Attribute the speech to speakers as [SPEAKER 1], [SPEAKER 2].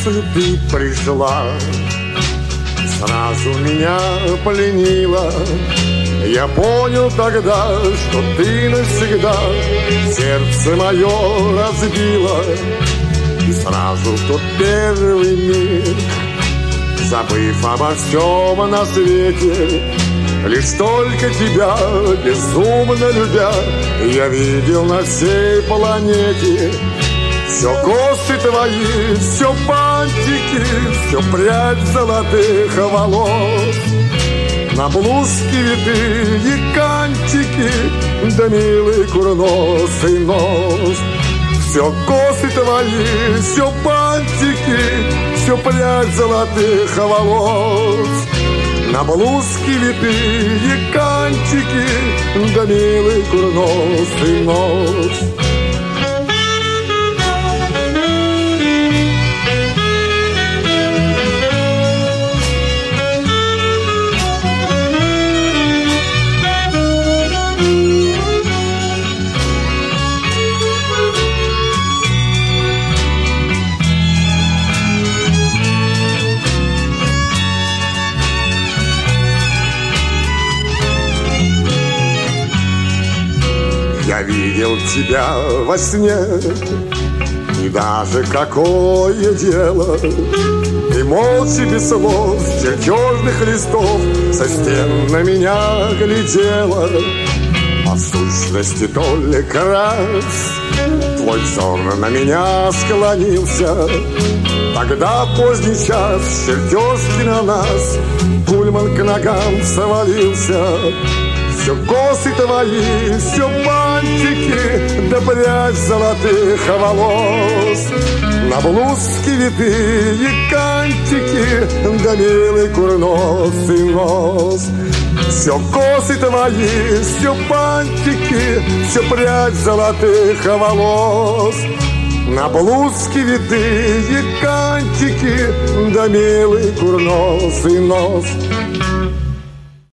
[SPEAKER 1] мысль ты пришла, сразу меня пленила. Я понял тогда, что ты навсегда сердце мое разбила. И сразу в тот первый миг, забыв обо всем на свете, лишь только тебя, безумно любя, я видел на всей планете. Все косы твои, все бантики, все прядь золотых волос, на блузке витые кантики, да милый курносый нос. Все косы твои, все бантики, все прядь золотых волос, на блузке витые кантики, да милый курносый нос. Я видел тебя во сне, и даже какое дело, ты молча без слов с чертежных листов со стен на меня глядела. А в сущности только раз твой взор на меня склонился. Тогда поздний час, чертежки на нас, пульман к ногам свалился. Все косы твои, все бантики, да прядь золотых волос, на блузке витые кантики, да милый курносый нос. Все косы твои, все бантики, все прядь золотых волос, на блузке витые кантики, да милый курносый нос.